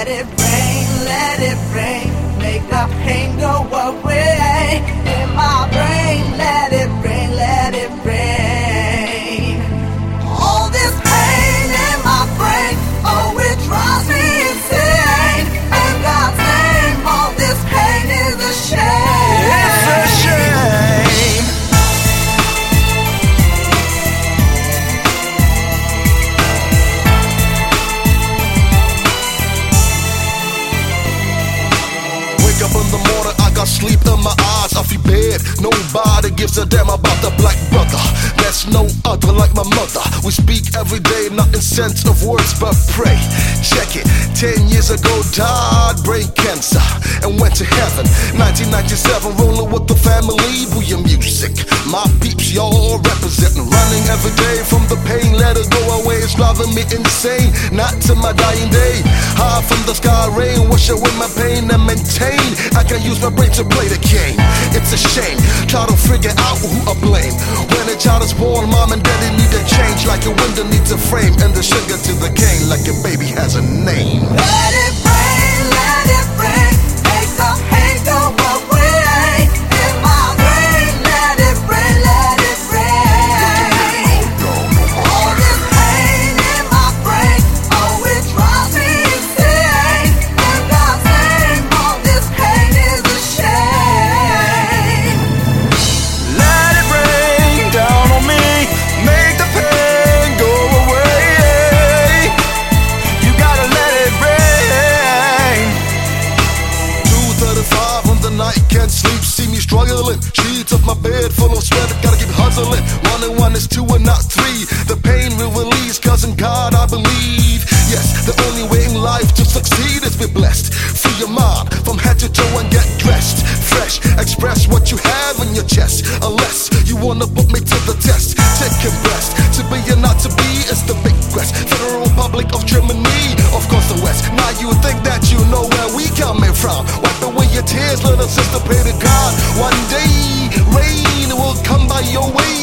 let it rain, make the pain go away. In my brain, let it rain, let it rain. All this pain in my brain, oh, it drives me insane. In God's name, all this pain is a shame. It's a shame. Wake up in the morning, I got sleep in my eyes, I feel bad. Nobody gives a damn about the black brother. There's no other like my mother. We speak every day, not in sense of words but pray. Check it, 10 years ago died brain cancer and went to heaven. 1997, rolling with the family, booyah music. My peeps, y'all representing, running every day from the pain. Let it go away, it's driving me insane. Not to my dying day. High from the sky, rain, wash away my pain and maintain. I can use my brain to play the game. It's a shame, try to figure out who I blame. When a child is born, mom and daddy need a change. Like a window needs a frame, and the sugar to the cane. Like a baby has a name. Let it rain, make the pain go away. In my brain, let it rain, let it rain. All this pain in my brain, oh, it drives me insane. In God's name, all this pain is a shame. Let it rain down on me, make the pain go away. You gotta let it rain. 2:35 on the night, can't sleep, see me struggling. Sheets of my bed full of sweat, gotta keep hustling. 1 and 1 is 2 and not 3. The pain will release, cause in God I believe. Yes, the only way in life to succeed is be blessed. Free your mind from head to toe and get dressed fresh. Express what you have in your chest, unless you wanna put me to the test. Take a breast, to be and not to be is the big quest. Federal Republic of Germany, of course the West. Now you think that you know where we coming from. Wipe away your tears, little sister, pray to God. One day, rain will come by your way.